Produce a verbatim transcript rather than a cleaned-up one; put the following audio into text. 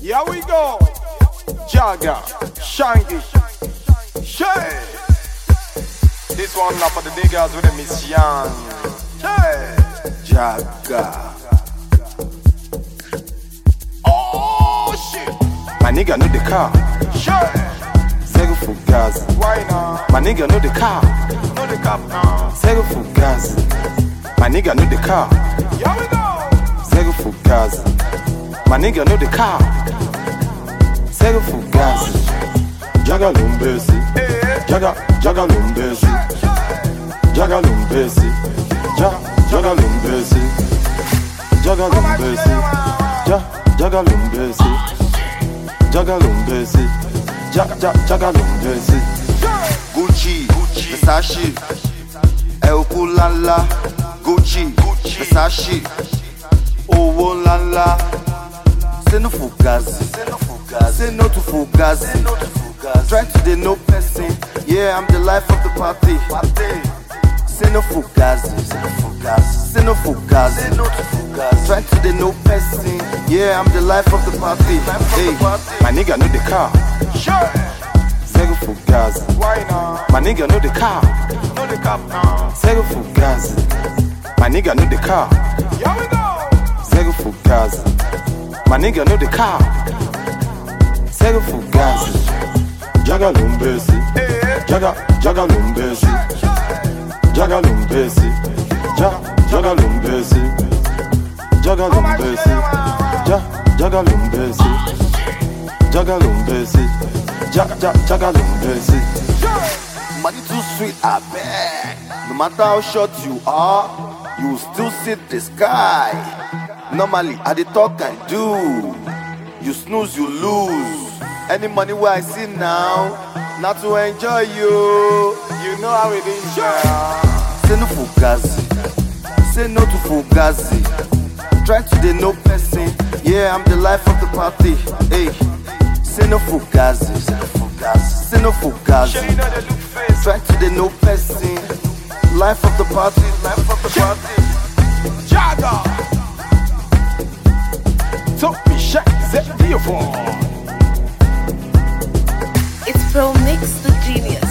Here we go. Jaga, Shangy, Shay. This one now for the niggas with the mission. Shay, Jaga. Oh shit. My nigga know the car. Shay. Zero for gas. Why not? My nigga know the car. Know the car now. Zero for gas. My nigga know the car. Here we go. Zero for gas. My nigga know the car. Zero for gas. Jaga lumbesi. Jaga, jaga lumbesi. Jaga lumbesi. Jaga, jaga lumbesi. Jaga lumbesi. Jaga, jaga lumbesi. Jaga lumbesi. Jaga, jaga lumbesi. Gucci, Versace, El Kulala. Gucci, Versace, Owo Lala. Say no fugazi, say no to fugazi. Try to dey no person. Yeah, I'm the life of the party. Say no fugazi, say no fugazi. Try to dey no person. Yeah, I'm the life of the party. Hey, My nigga know the car. Zero for gas. Why not? My nigga know the car. Know the cap now. Zero for gas. My nigga know the car. Here we go. Zero for gas. My nigga know the car. Zero for gas. Jaga lumbesi. Jaga, jaga lumbesi. Jaga lumbesi. Jaga, jaga lumbesi. Jaga lumbesi. Jaga, jaga lumbesi. Jaga lumbesi. Jaga, jaga lumbesi. money too sweet, I beg. No matter how short you are, you will still see the sky. Normally, I dey talk and do. You snooze, you lose. Any money where I see now, not to enjoy you. You know how it is, yeah. Say no fugazi, say no to fugazi. Try to dey no person. Yeah, I'm the life of the party. Hey, say no fugazi, say no fugazi. Try to dey no person. Life of the party, life of the party. Jaga. Top me check the beautiful. It's Pro Mix the Genius.